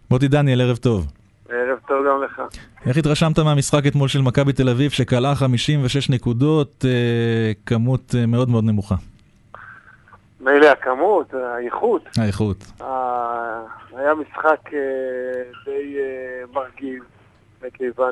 מוטי דניאל, ערב טוב. ערב טוב גם לך. איך התרשמת מהמשחק אתמול של מכבי תל אביב שקלה 56 נקודות, כמות מאוד מאוד נמוכה? מילא הכמות, האיכות. היה משחק די מרגיז, מכיוון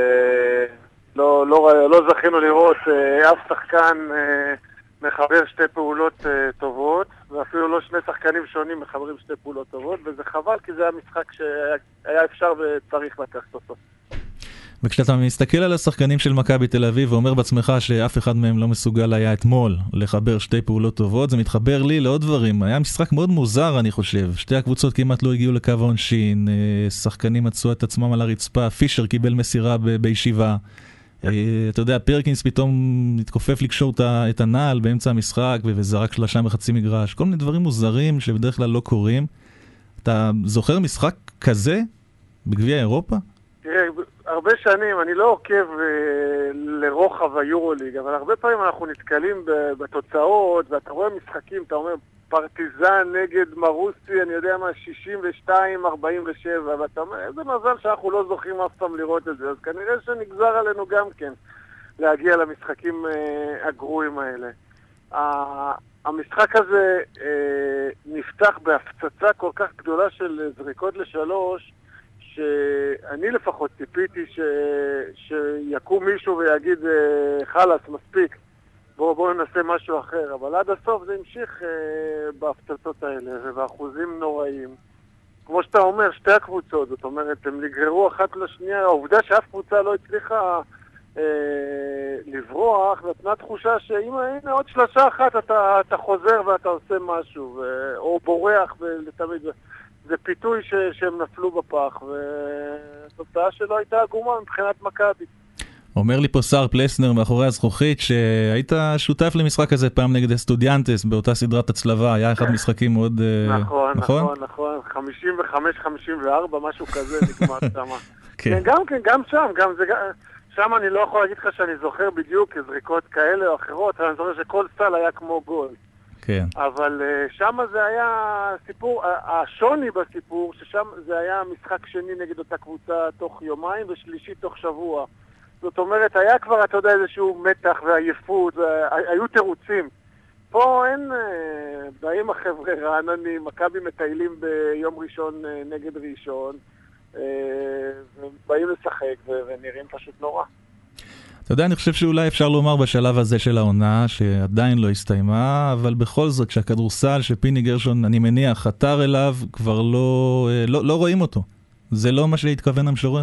שלא זכינו לראות אף שחקן מחבר שתי פעולות טובות, ואפילו לא שני שחקנים שונים מחברים שתי פעולות טובות, וזה חבל כי זה היה משחק שהיה אפשר וצריך לקחת אותו. וכשאתה מסתכל על השחקנים של מכבי תל אביב ואומר בעצמך שאף אחד מהם לא מסוגל היה אתמול לחבר שתי פעולות טובות, זה מתחבר לי לעוד דברים. היה משחק מאוד מוזר, אני חושב. שתי הקבוצות כמעט לא הגיעו לקו העונשין, שחקנים מצאו את עצמם על הרצפה, פישר קיבל מסירה בישיבה. אתה יודע, פרקינס פתאום התכופף לקשור את הנעל באמצע המשחק וזרק שלשה בחצי מגרש. כל מיני דברים מוזרים שבדרך כלל לא קורים. אתה זוכר משחק כזה בגביע אירופה? תראה, הרבה שנים, אני לא עוקב לרוחב היורוליג, אבל הרבה פעמים אנחנו נתקלים בתוצאות, ואתה רואה משחקים, אתה אומר, פרטיזן נגד מרוסי, אני יודע מה, 62-47, ואתה אומר, איזה מזל שאנחנו לא זוכים אף פעם לראות את זה, אז כנראה שנגזר עלינו גם כן להגיע למשחקים הגרועים האלה. המשחק הזה נפתח בהפצצה כל כך גדולה של זריקות לשלוש, שאני לפחות ציפיתי שיקום מישהו ויגיד חלס, מספיק, בואו ננסה משהו אחר, אבל עד הסוף זה המשיך בהפצצות האלה ובאחוזים נוראים. כמו שאתה אומר, שתי הקבוצות, זאת אומרת, הם נגררו אחת לשנייה, העובדה שאף קבוצה לא הצליחה לברוח, נתנה תחושה שאם הנה עוד שלושה אחת אתה חוזר ואתה עושה משהו, או בורח ולתמיד. זה פיתוי שהם נפלו בפח, והתוצאה שלו הייתה עגומה מבחינת מכבי. אומר לי פה שר פלסנר מאחורי הזכוכית שהיית שותף למשחק הזה פעם נגד הסטודיאנטס באותה סדרת הצלבה, היה אחד משחקים מאוד... נכון. 55-54, משהו כזה נגמר שם. גם שם, שם אני לא יכול להגיד לך שאני זוכר בדיוק זריקות כאלה או אחרות, אבל אני זוכר שכל סל היה כמו גול. כן. אבל שם זה היה סיפור, השוני בסיפור, ששם זה היה משחק שני נגד אותה קבוצה תוך יומיים ושלישי תוך שבוע. זאת אומרת, היה כבר, אתה יודע, איזשהו מתח ועייפות, היו תירוצים. פה אין, באים החבר'ה רעננים, מכבי מטיילים ביום ראשון נגד ראשון, ובאים לשחק ונראים פשוט נורא. אתה יודע, אני חושב שאולי אפשר לומר בשלב הזה של העונה, שעדיין לא הסתיימה, אבל בכל זאת, שהכדורסל שפיני גרשון, אני מניח, חתר אליו, כבר לא רואים אותו. זה לא מה שהתכוון המשורר.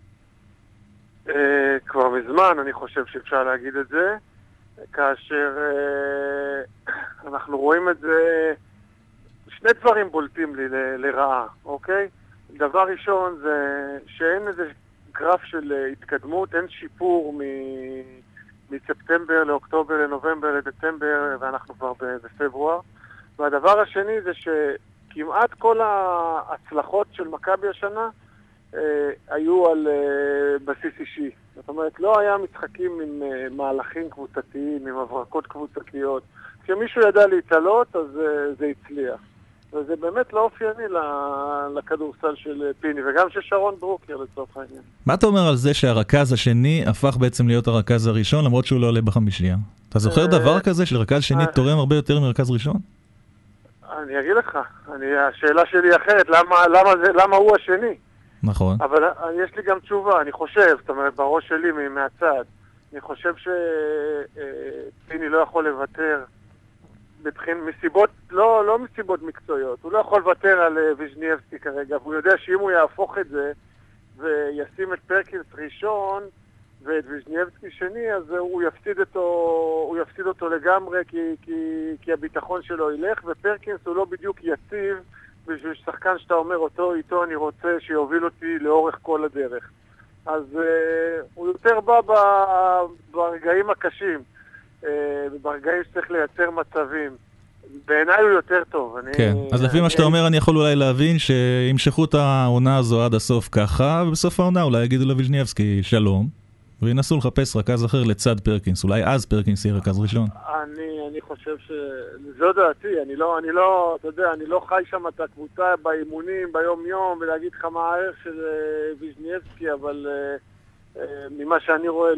כבר מזמן אני חושב שאפשר להגיד את זה, כאשר אנחנו רואים את זה, שני דברים בולטים לי לרעה, אוקיי? דבר ראשון זה שאין איזה גרף של התקדמות, אין שיפור מספטמבר לאוקטובר, לנובמבר, לדצמבר, ואנחנו כבר בפברואר. והדבר השני זה שכמעט כל ההצלחות של מכבי השנה היו על בסיס אישי. זאת אומרת, לא היה משחקים עם מהלכים קבוצתיים, עם הברקות קבוצתיות. כשמישהו ידע להתעלות, אז זה הצליח. וזה באמת לא אופייני לכדורסל של פיני, וגם של שרון ברוקר לצורך העניין. מה אתה אומר על זה שהרכז השני הפך בעצם להיות הרכז הראשון, למרות שהוא לא עולה בחמישייה? אתה זוכר דבר כזה של רכז שני תורם הרבה יותר מרכז ראשון? אני אגיד לך, השאלה שלי אחרת, למה הוא השני? נכון. אבל יש לי גם תשובה, אני חושב, זאת אומרת, בראש שלי מהצד, אני חושב שפיני לא יכול לוותר, מסיבות, לא מסיבות מקצועיות, הוא לא יכול לוותר על ויז'ניאבסקי כרגע, והוא יודע שאם הוא יהפוך את זה וישים את פרקינס ראשון ואת ויז'ניאבסקי שני, אז הוא יפסיד אותו לגמרי, כי הביטחון שלו ילך, ופרקינס הוא לא בדיוק יציב בשביל שחקן שאתה אומר אותו, איתו אני רוצה שיוביל אותי לאורך כל הדרך. אז הוא יותר בא ברגעים הקשים, ברגעים שצריך לייצר מצבים. בעיניי הוא יותר טוב. כן, אז לפי מה שאתה אומר, אני יכול אולי להבין שימשכו את העונה הזו עד הסוף ככה, ובסוף העונה אולי יגידו לויז'ניאבסקי שלום, וינסו לחפש רכז אחר לצד פרקינס. אולי אז פרקינס יהיה רכז ראשון. אני חושב זו דעתי, אני לא, אתה יודע, אני לא חי שם את הקבוצה באימונים, ביום יום, ולהגיד לך מה הערך של ויז'ניאבסקי, אבל ממה שאני רואה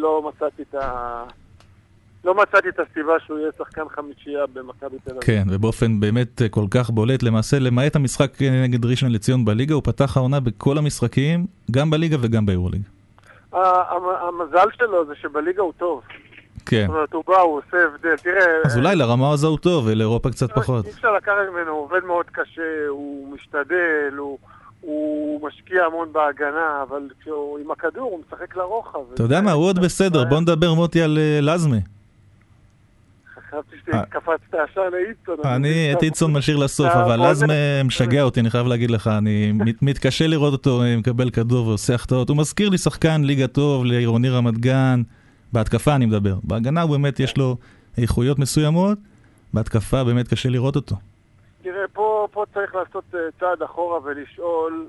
לא מצאתי את הסיבה שהוא יהיה שחקן חמישייה במכבי תל אביב. כן, ובאופן באמת כל כך בולט, למעשה למעט המשחק נגד ראשון לציון בליגה, הוא פתח העונה בכל המשחקים, גם בליגה וגם ביורוליג. המזל שלו זה שבליגה הוא טוב. כן. זאת אומרת, הוא בא, הוא עושה הבדל. תראה... אז אולי לרמה הזו הוא טוב, ולאירופה קצת פחות. אי אפשר לקחת ממנו, הוא עובד מאוד קשה, הוא משתדל, הוא משקיע המון בהגנה, אבל כשהוא עם הכדור הוא משחק לרוחב. אתה יודע מה, הוא עוד בסדר. בוא נדבר מוטי על לזמי. חשבתי שקפצת ישר לאיצון. אני את איצון משאיר לסוף, אבל לזמי משגע אותי, אני חייב להגיד לך, אני מתקשה לראות אותו מקבל כדור ועושה החטאות. הוא מזכיר לי שחקן ליגה טוב, לעירוני רמת גן, בהתקפה אני מדבר. בהגנה הוא באמת יש לו איכויות מסוימות, בהתקפה באמת קשה לראות אותו. תראה, פה צריך לעשות צעד אחורה ולשאול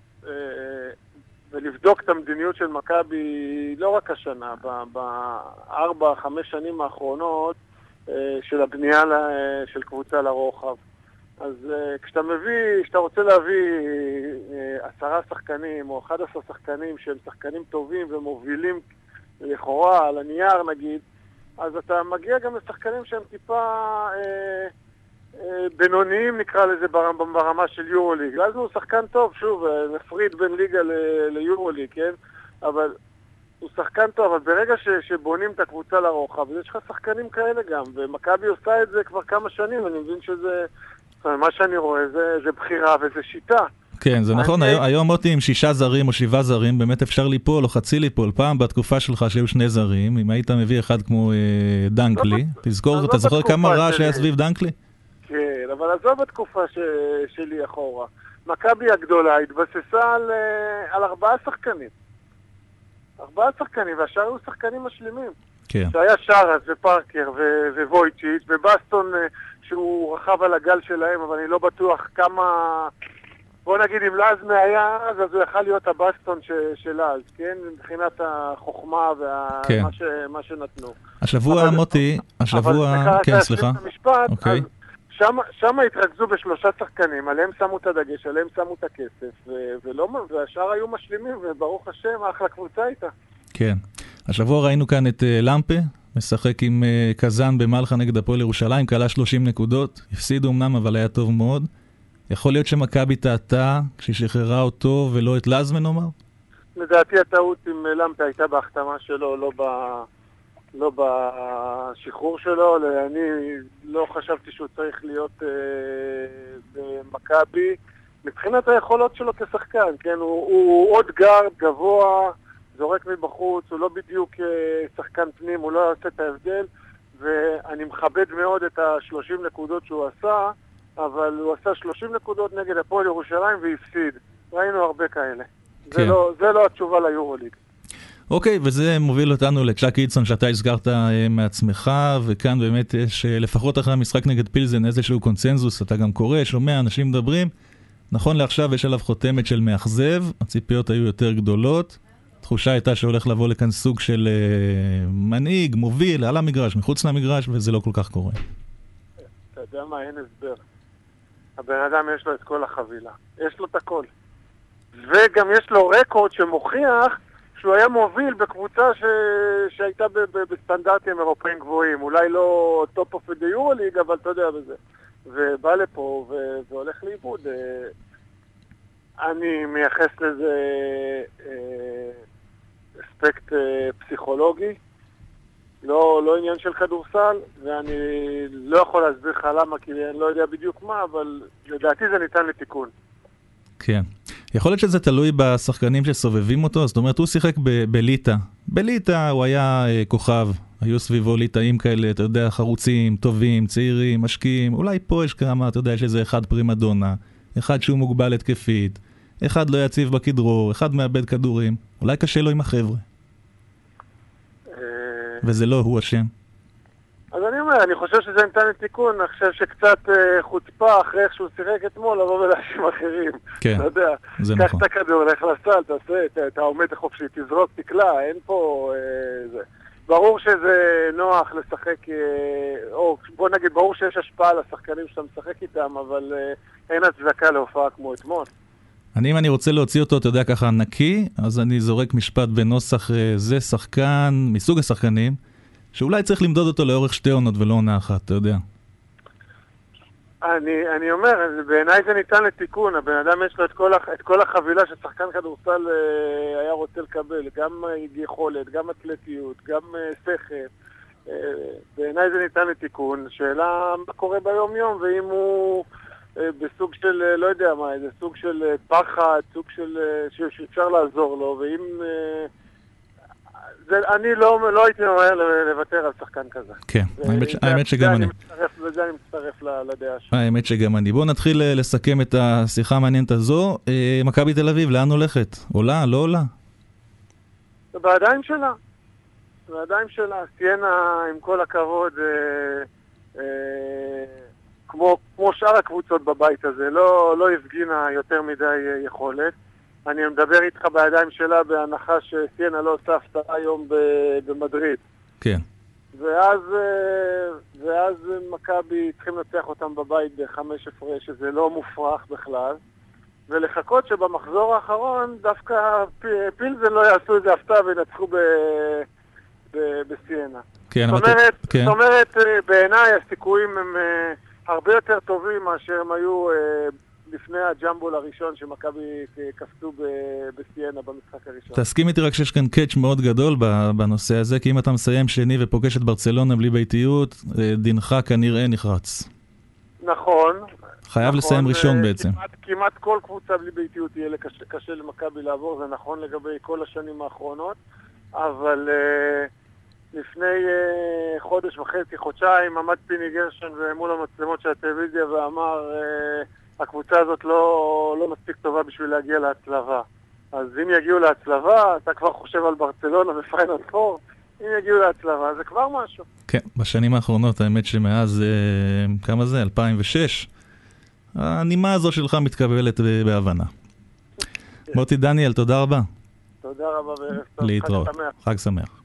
ולבדוק את המדיניות של מכבי לא רק השנה, ב4-5 שנים האחרונות של הבנייה של קבוצה לרוחב. אז כשאתה רוצה להביא 10 שחקנים או 11 שחקנים שהם שחקנים טובים ומובילים לכאורה על הנייר נגיד, אז אתה מגיע גם לשחקנים שהם טיפה בינוניים נקרא לזה ברמה של יורוליג. אז הוא שחקן טוב, שוב, נפריד בין ליגה ליורוליג, כן? אבל הוא שחקן טוב, אבל ברגע שבונים את הקבוצה לרוחב, יש לך שחקנים כאלה גם, ומכבי עושה את זה כבר כמה שנים, אני מבין שזה, מה שאני רואה, זה בחירה וזה שיטה. כן, זה נכון, היום מוטי עם 6 זרים או 7 זרים, באמת אפשר ליפול או חצי ליפול. פעם בתקופה שלך שהיו 2 זרים, אם היית מביא אחד כמו דנקלי, תזכור, אתה זוכר כמה רעש היה סביב דנקלי? כן, אבל עזוב בתקופה שלי אחורה. מכבי הגדולה התבססה על 4 שחקנים. 4 שחקנים, והשאר היו שחקנים משלימים. כן. שהיה שרס ופארקר וויצ'יץ' ובסטון שהוא רחב על הגל שלהם, אבל אני לא בטוח כמה... בוא נגיד, אם לזמי היה אז הוא יכל להיות הבסטון של אז, כן? מבחינת החוכמה ומה שנתנו. השבוע, מוטי, כן, סליחה. אוקיי. שם התרכזו ב3 שחקנים, עליהם שמו את הדגש, עליהם שמו את הכסף, והשאר היו משלימים, וברוך השם, אחלה קבוצה הייתה. כן. השבוע ראינו כאן את למפה, משחק עם קזן במלחה נגד הפועל ירושלים, קלה 30 נקודות, הפסידו אמנם, אבל היה טוב מאוד. יכול להיות שמכבי טעתה כשהיא שחררה אותו ולא את לזמן נאמר? לדעתי הטעות עם למפה הייתה בהחתמה שלו, לא בשחרור שלו. אני לא חשבתי שהוא צריך להיות במכבי מבחינת היכולות שלו כשחקן, כן? הוא עוד גארד גבוה, זורק מבחוץ, הוא לא בדיוק שחקן פנים, הוא לא עושה את ההבדל, ואני מכבד מאוד את ה-30 נקודות שהוא עשה, אבל הוא עשה 30 נקודות נגד הפועל ירושלים והפסיד. ראינו הרבה כאלה. כן. זה לא התשובה ליורוליג. אוקיי, וזה מוביל אותנו לצ'אק איצון שאתה הזכרת מעצמך, וכאן באמת יש, לפחות אחרי המשחק נגד פילזן, איזשהו קונצנזוס, אתה גם קורא, שומע, אנשים מדברים. נכון לעכשיו יש עליו חותמת של מאכזב, הציפיות היו יותר גדולות, התחושה הייתה שהולך לבוא לכאן סוג של מנהיג, מוביל, על המגרש, מחוץ למגרש, וזה לא כל כך קורה. אתה יודע מה, אין הסבר. הבן אדם יש לו את כל החבילה, יש לו את הכל. וגם יש לו רקורד שמוכיח שהוא היה מוביל בקבוצה שהייתה בסטנדרטים אירופאים גבוהים, אולי לא טופ אוף דה יורוליג, אבל אתה יודע בזה. ובא לפה והולך לאיבוד. אני מייחס לזה אספקט פסיכולוגי, לא עניין של כדורסל, ואני לא יכול להסביר לך למה, כי אני לא יודע בדיוק מה, אבל לדעתי זה ניתן לתיקון. כן. יכול להיות שזה תלוי בשחקנים שסובבים אותו, זאת אומרת, הוא שיחק בליטה. בליטה הוא היה כוכב, היו סביבו ליטאים כאלה, אתה יודע, חרוצים, טובים, צעירים, משקיעים, אולי פה יש כמה, אתה יודע, יש איזה אחד פרימדונה, אחד שהוא מוגבל התקפית, אחד לא יציב בכדרור, אחד מאבד כדורים, אולי קשה לו עם החבר'ה. וזה לא הוא השם. אז אני אומר, אני חושב שזה נתן לתיקון, אני חושב שקצת חוצפה אחרי איך שהוא שיחק אתמול, לבוא ולהאשים אחרים. כן, אתה יודע, זה קח נכון. את הכדור, לך לסל, תעשה, אתה עומד החופשי, תזרוק, תקלע, אין פה זה. ברור שזה נוח לשחק, או בוא נגיד, ברור שיש השפעה על השחקנים שאתה משחק איתם, אבל אין הצדקה להופעה כמו אתמול. אם אני רוצה להוציא אותו, אתה יודע, ככה נקי, אז אני זורק משפט בנוסח, זה שחקן מסוג השחקנים, שאולי צריך למדוד אותו לאורך 2 עונות ולא עונה אחת, אתה יודע. אני אומר, בעיניי זה ניתן לתיקון, הבן אדם יש לו את כל החבילה ששחקן כדורסל היה רוצה לקבל, גם יכולת, גם אתלטיות, גם שכל. בעיניי זה ניתן לתיקון, שאלה מה קורה ביום יום, ואם הוא בסוג של, לא יודע מה, איזה סוג של פחד, סוג של שאפשר לעזור לו, ואם אני לא הייתי אומר לוותר על שחקן כזה. כן, האמת שגם אני. וזה אני מצטרף לדעה שלי. האמת שגם אני. בואו נתחיל לסכם את השיחה המעניינת הזו. מכבי תל אביב, לאן הולכת? עולה? לא עולה? זה בידיים שלה. בידיים שלה. סיינה, עם כל הכבוד, כמו שאר הקבוצות בבית הזה, לא הפגינה יותר מדי יכולת. אני מדבר איתך בידיים שלה בהנחה שסיינה לא עושה הפתעה היום במדריד. כן. ואז מכבי צריכים לנצח אותם בבית ב5 הפרש, שזה לא מופרך בכלל. ולחכות שבמחזור האחרון דווקא פילזן לא יעשו איזה הפתעה וינצחו בסיינה. כן, זאת אומרת, בעיניי הסיכויים הם הרבה יותר טובים מאשר הם היו לפני הג'מבול הראשון שמכבי קפצו בסיינה במשחק הראשון. תסכים איתי רק שיש כאן קאץ' מאוד גדול בנושא הזה, כי אם אתה מסיים שני ופוגש את ברצלונה בלי ביתיות, דינך כנראה נחרץ. נכון. חייב לסיים ראשון בעצם. כמעט כל קבוצה בלי ביתיות יהיה קשה למכבי לעבור, זה נכון לגבי כל השנים האחרונות, אבל לפני חודש וחצי, חודשיים, עמד פיני גרשון מול המצלמות של הטלוויזיה ואמר, הקבוצה הזאת לא מספיק טובה בשביל להגיע להצלבה. אז אם יגיעו להצלבה, אתה כבר חושב על ברצלונה ופיינל פור, אם יגיעו להצלבה, זה כבר משהו. כן, בשנים האחרונות, האמת שמאז, כמה זה? 2006, הנימה הזו שלך מתקבלת בהבנה. מוטי דניאל, תודה רבה. תודה רבה וערב טוב. להתראות. חג שמח.